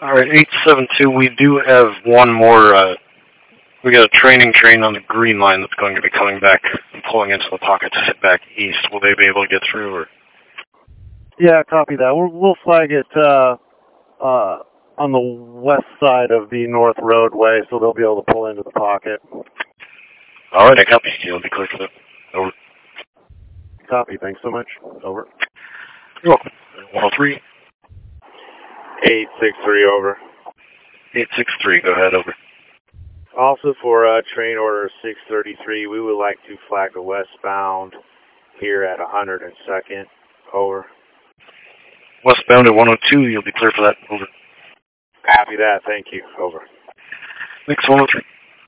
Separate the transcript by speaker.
Speaker 1: Alright, 872, we do have one more, we got a training train on the green line that's going to be coming back and pulling into the pocket to head back east. Will they be able to get through, or?
Speaker 2: Yeah, copy that. We'll flag it on the west side of the north roadway, so they'll be able to pull into the pocket.
Speaker 1: Alright, I copy. You'll be clear for that. Over.
Speaker 2: Copy. Thanks so much. Over.
Speaker 1: You're welcome. 103.
Speaker 3: 863, over.
Speaker 1: 863, go ahead, over.
Speaker 3: Also for train order 633, we would like to flag the westbound here at 102nd, over.
Speaker 1: Westbound at 102, you'll be clear for that, over.
Speaker 3: Copy that, thank you, over.
Speaker 1: Thanks, 103.